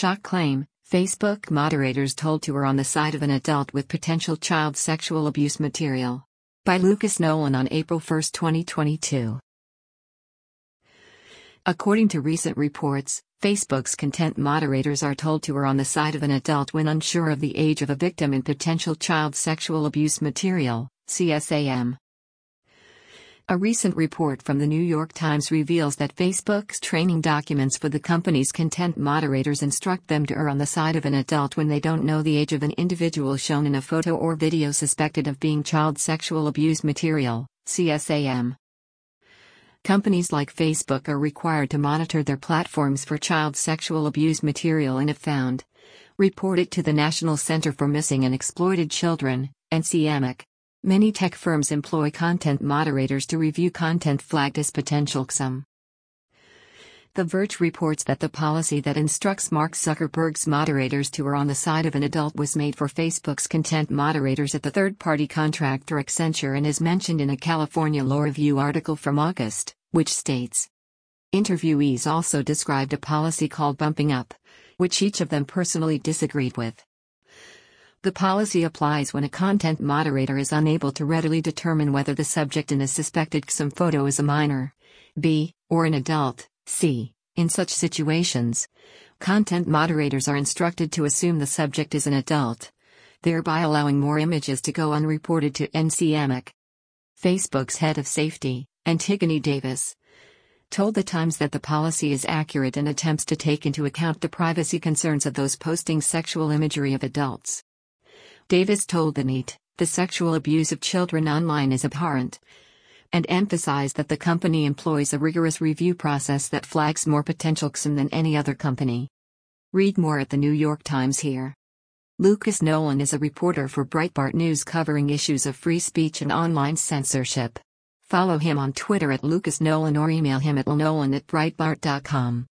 shock claim, Facebook moderators told to err on the side of an adult with potential child sexual abuse material. By Lucas Nolan on April 1, 2022. According to recent reports, Facebook's content moderators are told to err on the side of an adult when unsure of the age of a victim in potential child sexual abuse material, CSAM. A recent report from the New York Times reveals that Facebook's training documents for the company's content moderators instruct them to err on the side of an adult when they don't know the age of an individual shown in a photo or video suspected of being child sexual abuse material, CSAM. Companies like Facebook are required to monitor their platforms for child sexual abuse material and if found, report it to the National Center for Missing and Exploited Children, NCMEC. Many tech firms employ content moderators to review content flagged as potential XM. The Verge reports that the policy that instructs Mark Zuckerberg's moderators to err on the side of an adult was made for Facebook's content moderators at the third-party contractor Accenture and is mentioned in a California Law Review article from August, which states, interviewees also described a policy called bumping up, which each of them personally disagreed with. The policy applies when a content moderator is unable to readily determine whether the subject in a suspected XM photo is a minor, B, or an adult, C. In such situations, content moderators are instructed to assume the subject is an adult, thereby allowing more images to go unreported to NCMEC. Facebook's head of safety, Antigone Davis, told The Times that the policy is accurate and attempts to take into account the privacy concerns of those posting sexual imagery of adults. Davis told the NET, the sexual abuse of children online is abhorrent, and emphasized that the company employs a rigorous review process that flags more potential XM than any other company. Read more at the New York Times here. Lucas Nolan is a reporter for Breitbart News covering issues of free speech and online censorship. Follow him on Twitter at Lucas Nolan or email him at lnolan@breitbart.com.